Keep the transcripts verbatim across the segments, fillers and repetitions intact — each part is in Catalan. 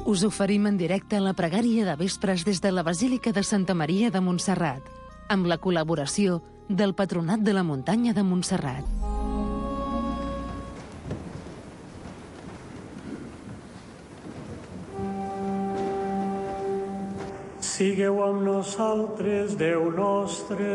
Us oferim en directe la pregària de vespres des de la Basílica de Santa Maria de Montserrat, amb la col·laboració del Patronat de la Muntanya de Montserrat. Sigueu amb nosaltres, Déu nostre.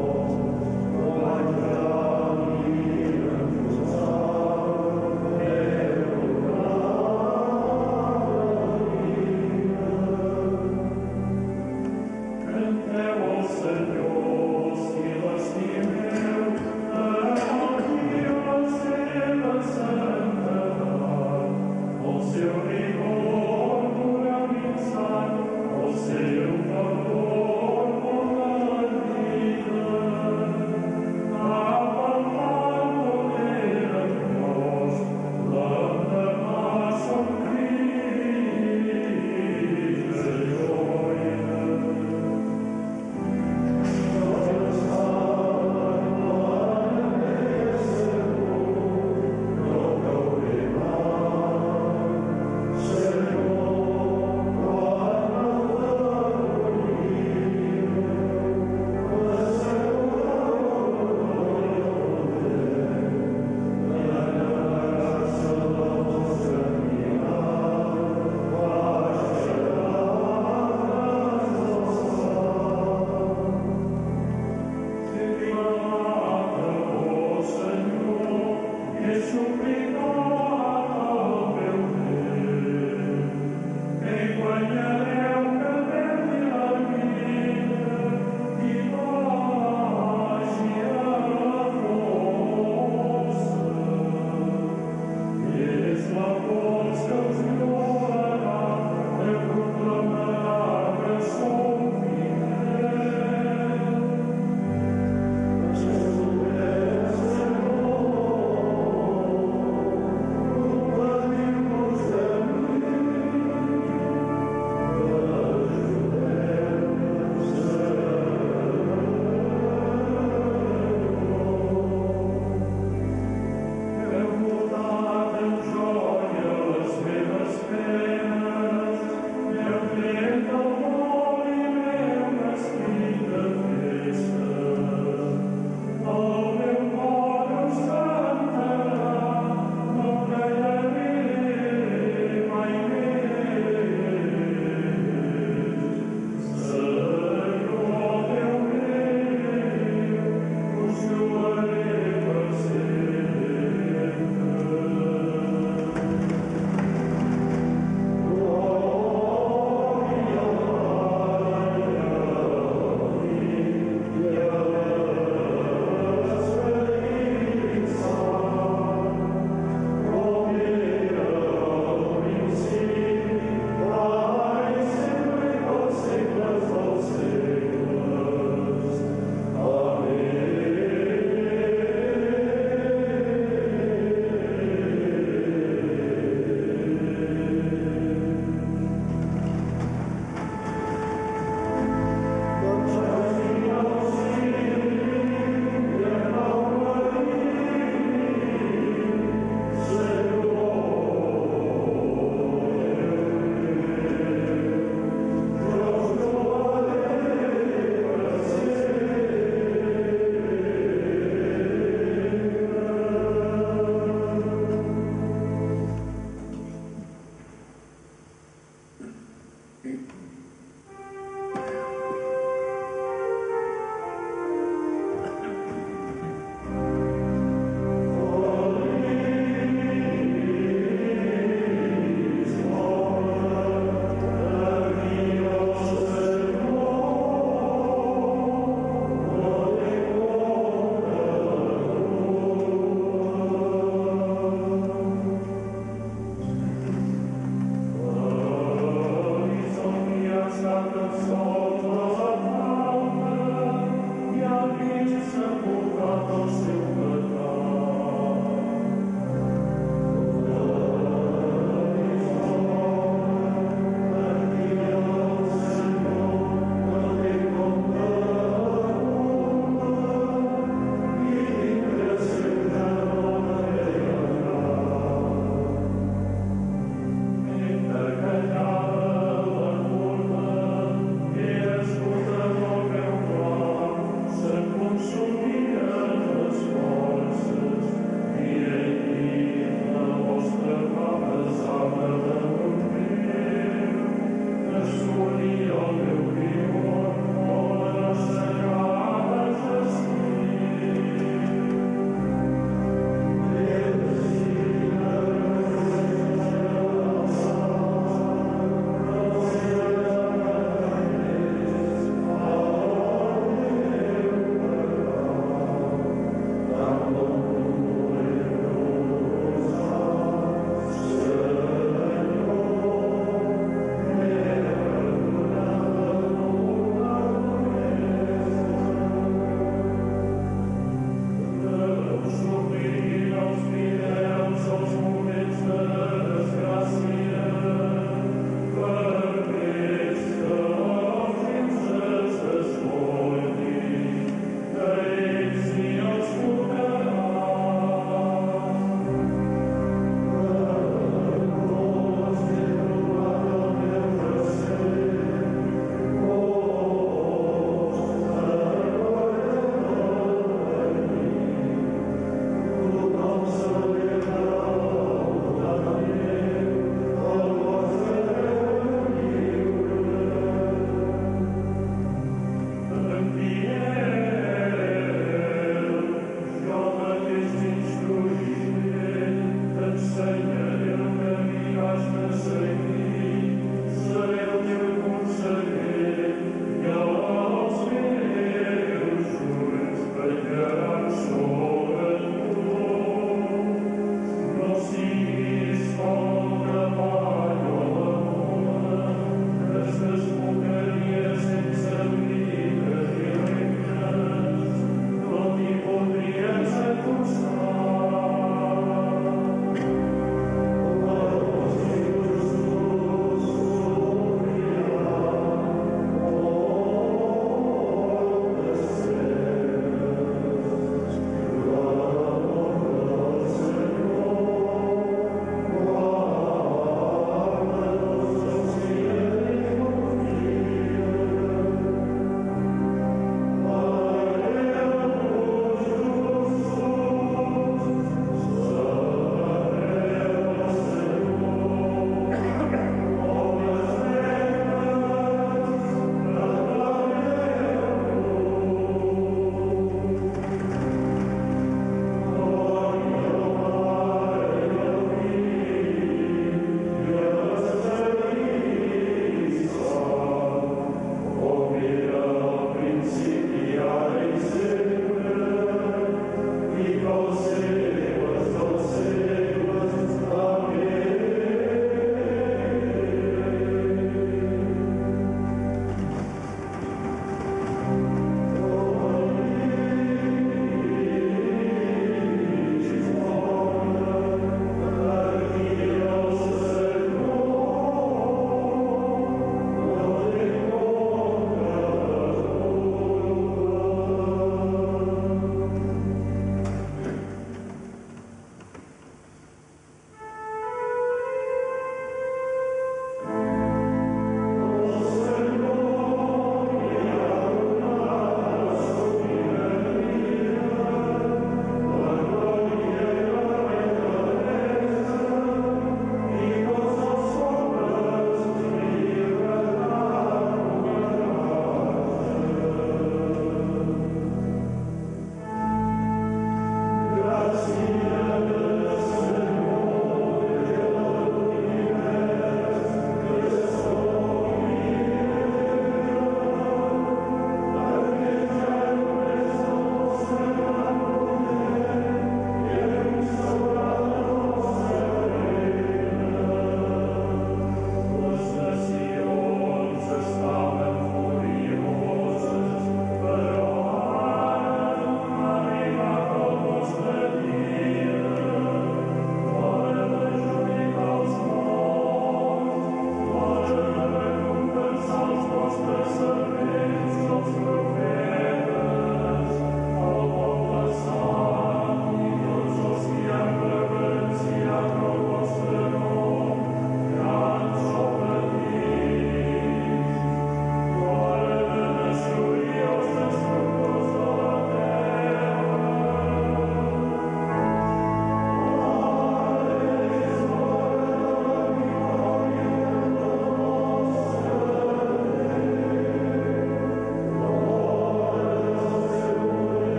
Amen.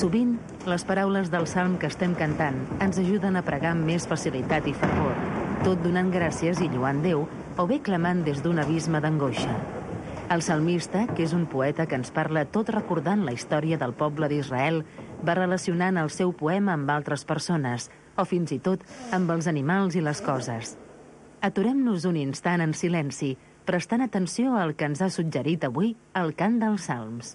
Sovint, les paraules del salm que estem cantant ens ajuden a pregar amb més facilitat i fervor, tot donant gràcies i lloant Déu, o bé clamant des d'un abisme d'angoixa. El salmista, que és un poeta que ens parla tot recordant la història del poble d'Israel, va relacionant el seu poema amb altres persones, o fins i tot amb els animals i les coses. Aturem-nos un instant en silenci, prestant atenció al que ens ha suggerit avui el cant dels salms.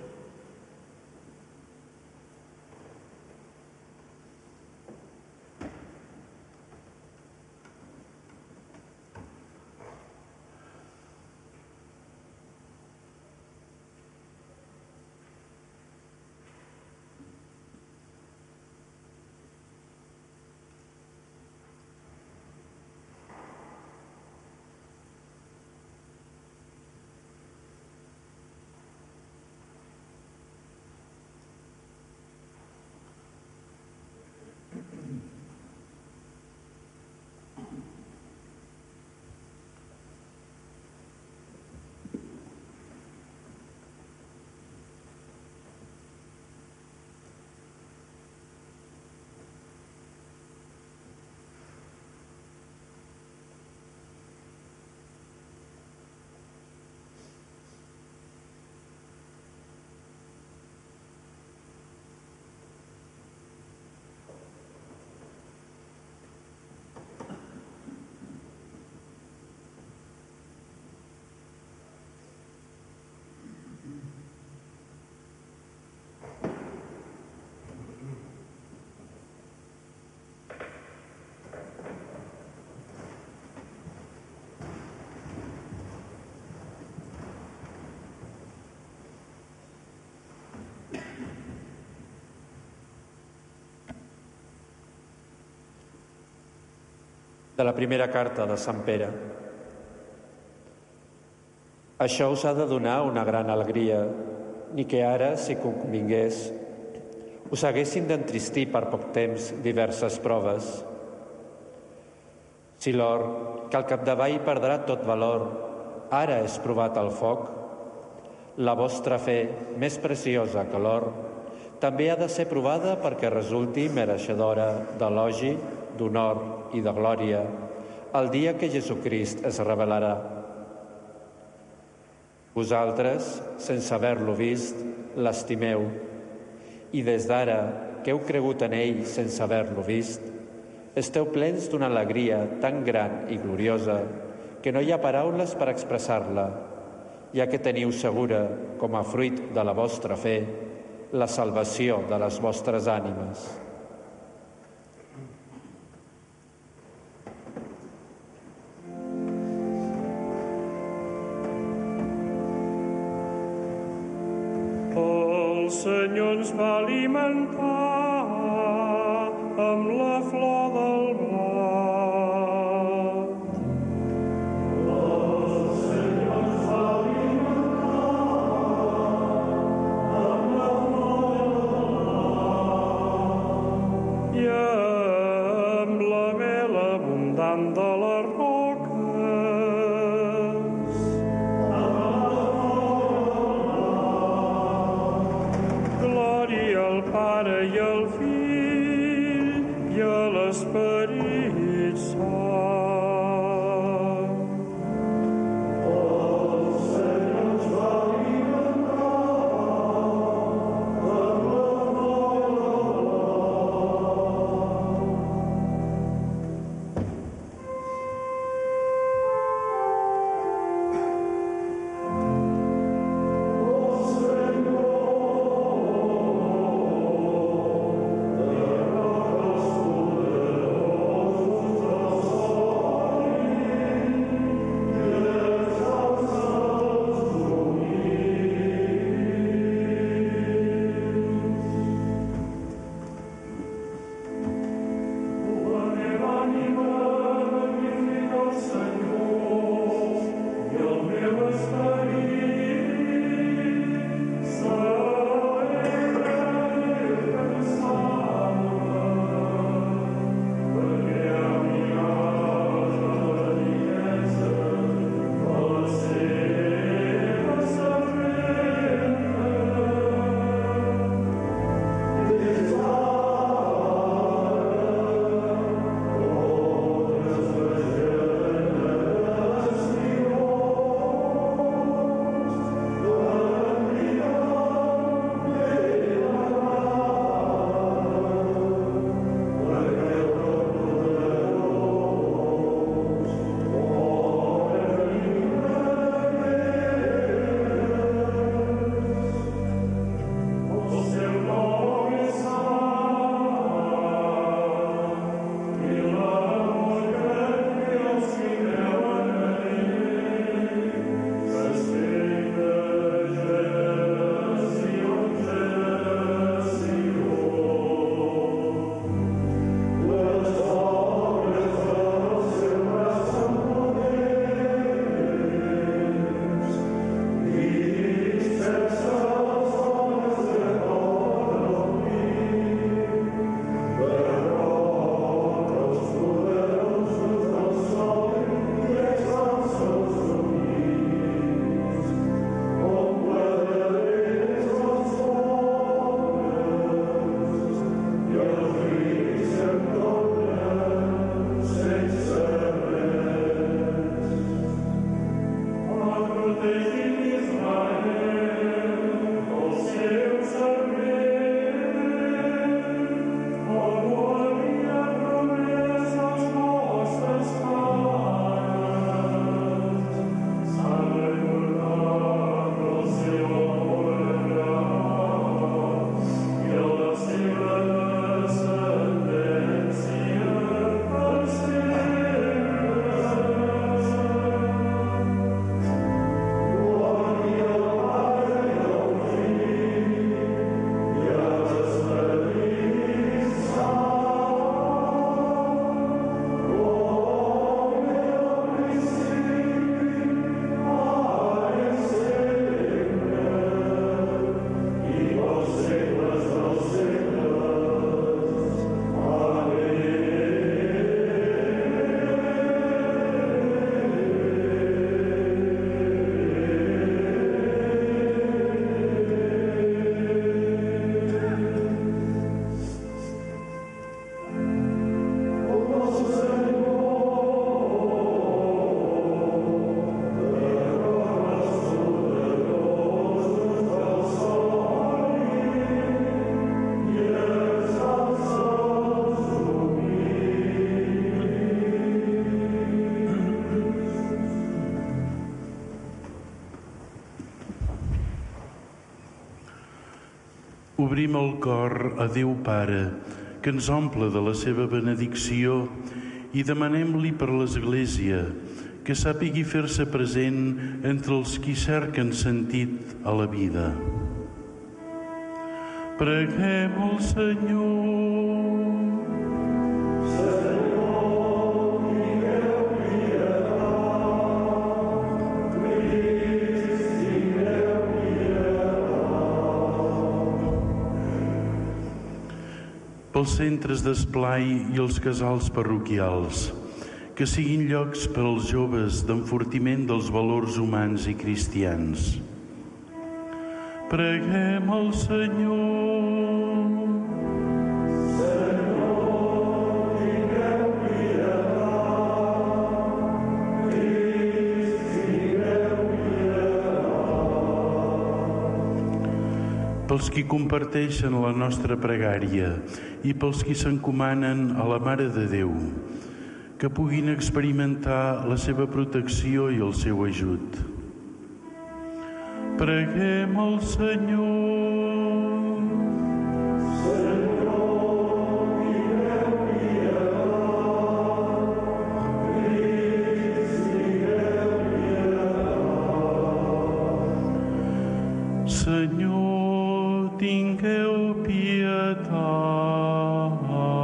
De la primera carta de Sant Pere. Això us ha de donar una gran alegria, ni que ara, si convingués, us haguessin d'entristir per poc temps diverses proves. Si l'or, que al capdavall perdrà tot valor, ara és provat al foc, la vostra fe, més preciosa que l'or, també ha de ser provada perquè resulti mereixedora d'elogi, d'honor i de glòria el dia que Jesucrist es revelarà. Vosaltres, sense haver-lo vist, l'estimeu, i des d'ara que heu cregut en ell sense haver-lo vist, esteu plens d'una alegria tan gran i gloriosa que no hi ha paraules per expressar-la, ja que teniu segura, com a fruit de la vostra fe, la salvació de les vostres ànimes. El Senyor ens va alimentar amb la flor del blat. El Senyor ens va alimentar amb la flor del blat i amb la mel abundant de les roques. Pare i al Fill i a l'Esperit Sant. El Senyor ens va alimentar amb la flor del blat. Obrim el cor a Déu Pare, que ens omple de la seva benedicció, i demanem-li per l'Església que sàpigui fer-se present entre els qui cerquen sentit a la vida. Preguem al Senyor. Senyor, digueu pietat. Crist, digueu pietat. Pels centres d'esplai i els casals parroquials, que siguin llocs per als joves d'enfortiment dels valors humans i cristians. Preguem al Senyor. Senyor, digueu pietat. Crist, digueu pietat. Pels qui comparteixen la nostra pregària i pels qui s'encomanen a la Mare de Déu, que puguin experimentar la seva protecció i el seu ajut. Preguem al Senyor. Senyor, digueu pietat. Crist, digueu pietat. Senyor, tingueu pietat.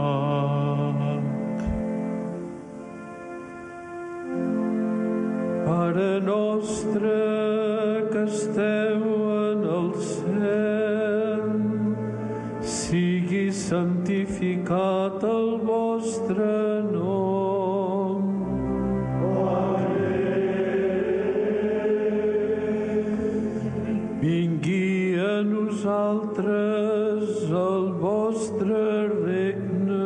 Pare nostre que esteu en el cel, sigui santificat el vostre nom. Vingui a nosaltres el vostre regne.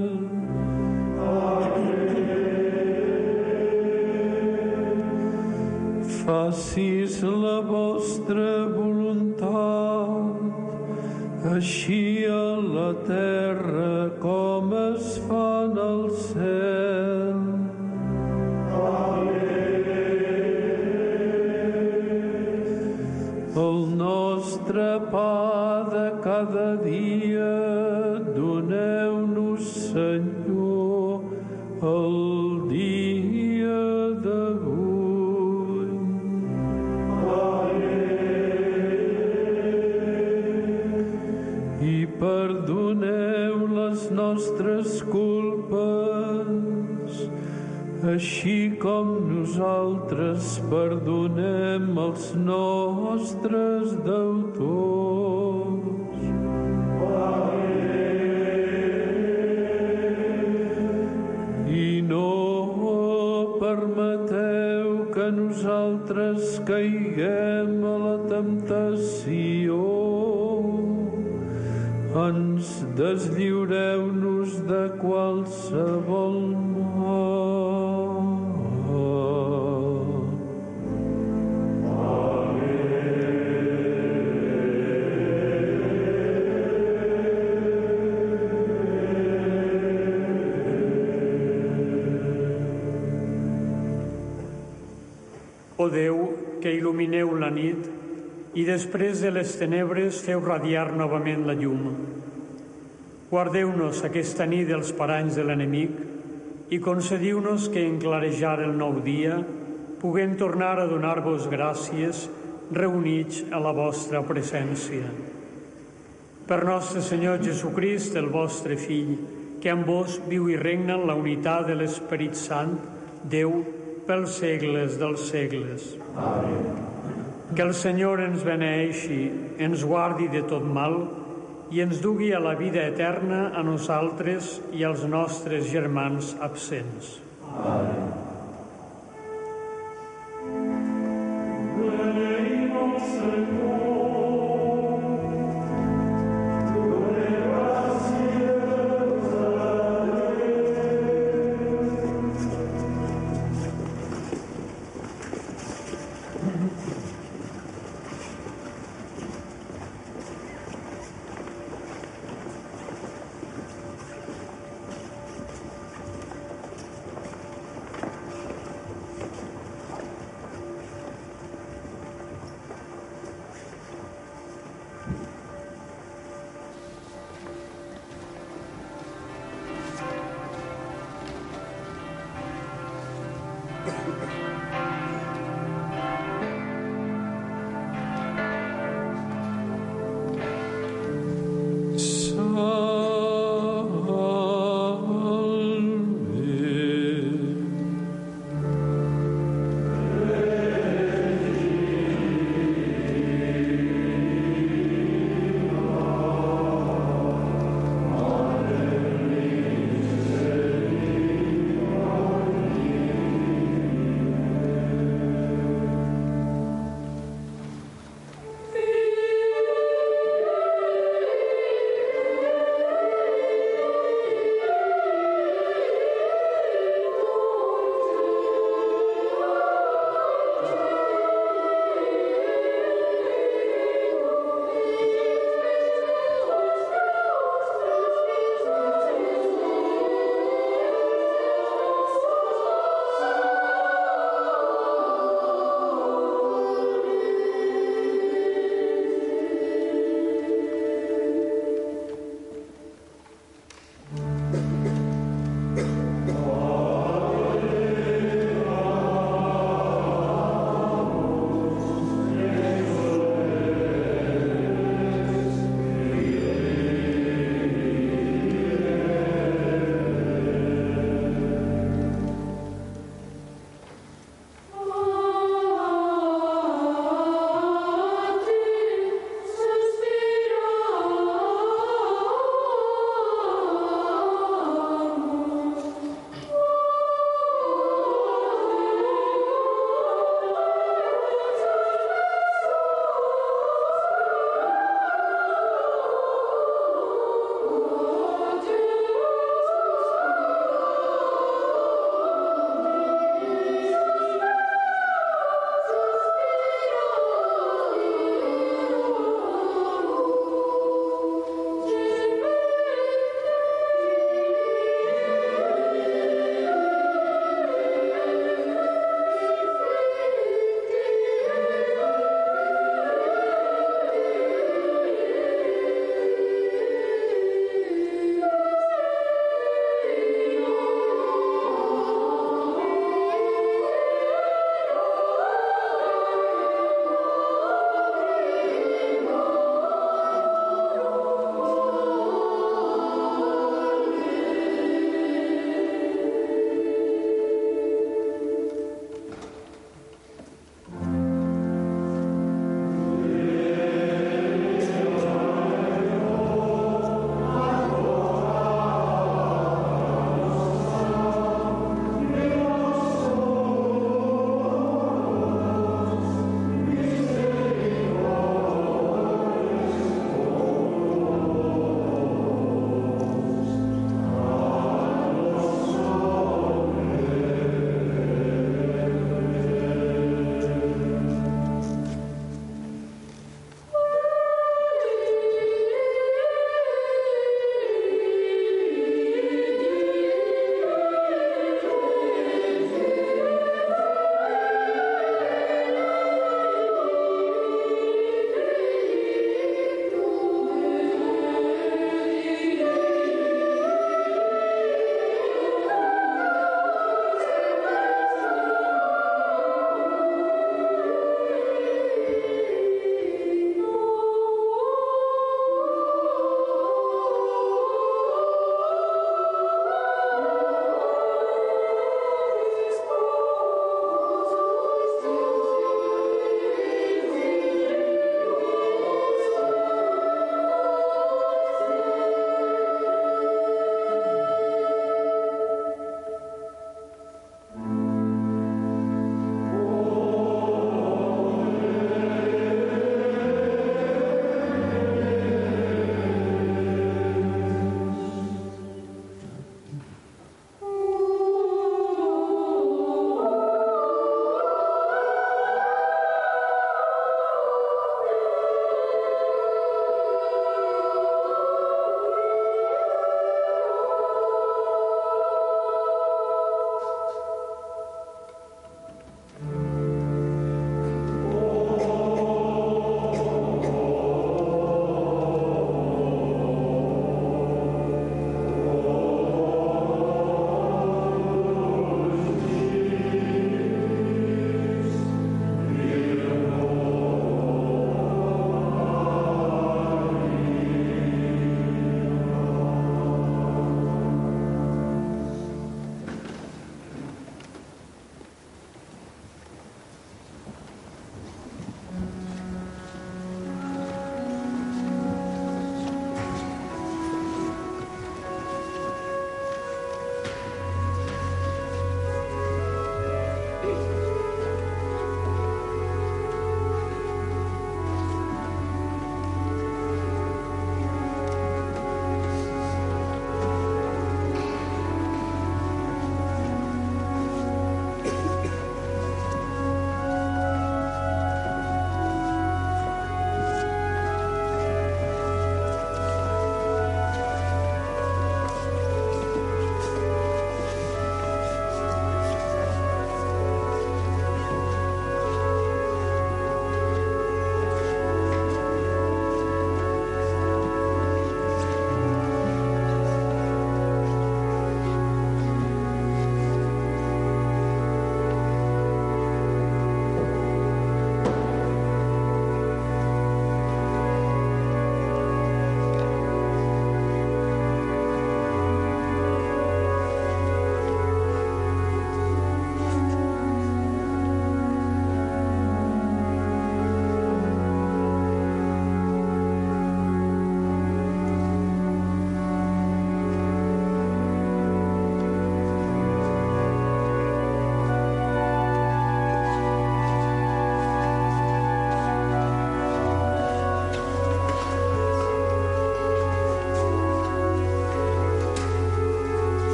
Facis la vostra voluntat, així a la terra com es fa en el cel. El nostre pa de cada dia doneu-nos, Senyor, el dia d'avui. Perdoneu les nostres culpes, així com nosaltres perdonem els nostres deutors. I no permeteu que nosaltres caiguem a la temptació. Ens deslliureu-nos de qualsevol mal. O Déu, que il·lumineu la nit i després de les tenebres feu radiar novament la llum. Guardeu-nos aquesta nit dels paranys de l'enemic i concediu-nos que en clarejar el nou dia puguem tornar a donar-vos gràcies reunits a la vostra presència. Per nostre Senyor Jesucrist, el vostre Fill, que amb vos viu i regna en la unitat de l'Esperit Sant, Déu, pels segles dels segles. Amén. Que el Senyor ens beneeixi, ens guardi de tot mal i ens dugui a la vida eterna a nosaltres i als nostres germans absents. Amén.